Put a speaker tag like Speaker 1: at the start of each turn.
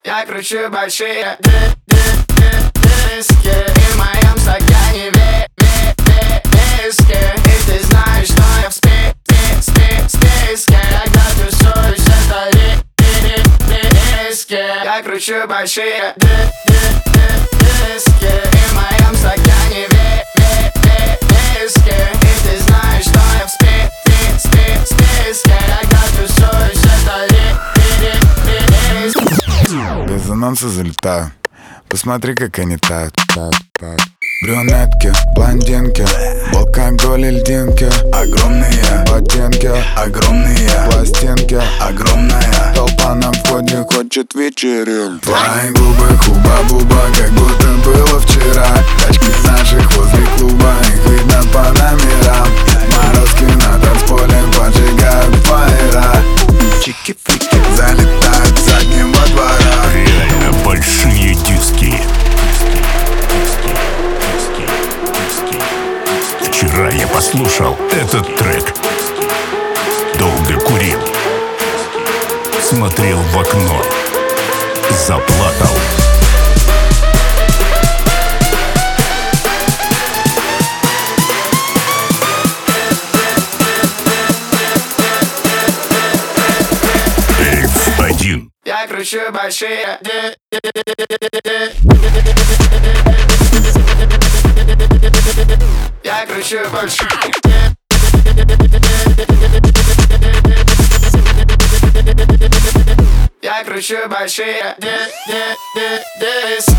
Speaker 1: Я кручу большие диски, и в моем стакане виски. И ты знаешь, что я в списке. Когда тусуюсь, это риски. Я кручу большие диски, и в моем стакане виски. И ты знаешь, что я в списке. Когда тусуюсь, это риски.
Speaker 2: Без анонса залетаю. Посмотри, как они тают. Брюнетки, блондинки, алкоголь и льдинки.
Speaker 3: Огромные
Speaker 2: ботинки,
Speaker 3: огромные
Speaker 2: пластинки.
Speaker 3: огромная
Speaker 2: Толпа на входе хочет вечеринку.
Speaker 3: Твои губы, хуба-буба, как будто было вчера. Тачки наших возле клуба, их видно по номерам. Морозки на танцполе поджигают фаера. Чики-фрики залетают с заднего двора.
Speaker 4: Реально большие диски. Вчера я послушал этот трек. Долго курил. Смотрел в окно. Заплакал. F1.
Speaker 1: Я кручу большие Я кручу большие Я кручу большие диски.